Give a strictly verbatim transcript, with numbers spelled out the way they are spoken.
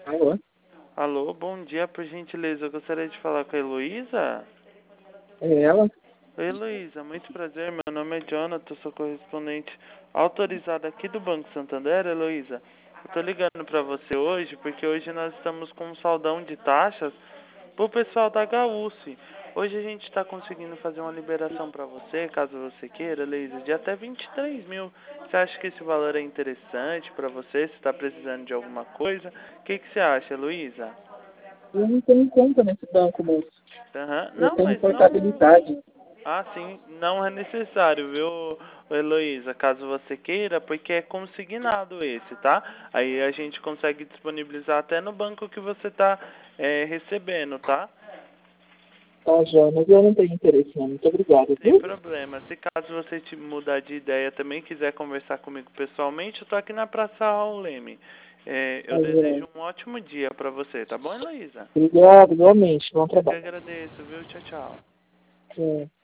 Alô? Alô, bom dia, por gentileza. Eu gostaria de falar com a Heloísa. É ela? Oi, Heloísa, muito prazer. Meu nome é Jonathan, sou correspondente autorizado aqui do Banco Santander, Heloísa. Eu tô ligando para você hoje porque hoje nós estamos com um saldão de taxas pro pessoal da Gaúce. Hoje a gente está conseguindo fazer uma liberação para você, caso você queira, Heloísa, de até vinte e três mil. Você acha que esse valor é interessante para você? Se está precisando de alguma coisa? O que, que você acha, Heloísa? Eu não tenho conta nesse banco, moço. Aham. Eu Não, tenho mas não... portabilidade. Ah, sim, não é necessário, viu, Heloísa, caso você queira, porque é consignado esse, tá? Aí a gente consegue disponibilizar até no banco que você tá é, recebendo, tá? Tá, João, mas eu não tenho interesse não. Muito obrigado, Sem viu? problema. Se caso você te mudar de ideia também, quiser conversar comigo pessoalmente, eu tô aqui na Praça Raul Leme. É, Tá, eu João. desejo um ótimo dia pra você, tá bom, Heloísa? Obrigado, igualmente. Bom Eu que trabalho. agradeço, viu? Tchau, tchau. É.